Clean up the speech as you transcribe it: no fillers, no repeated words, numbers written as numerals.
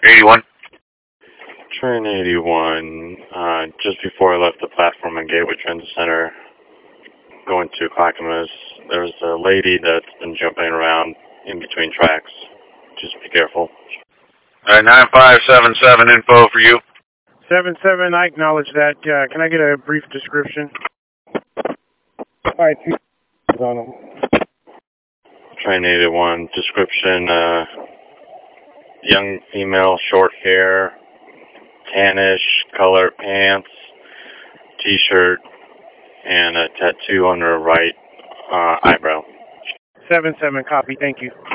81. Train 81, just before I left the platform in Gateway Transit Center, going to Clackamas, there's a lady that's been jumping around in between tracks. Just be careful. All right, 9577 info for you. 77, I acknowledge that. Can I get a brief description? Alright, on them. Train 81, description, young female, short hair, tannish color pants, t-shirt, and a tattoo on her right eyebrow. 77, copy, thank you.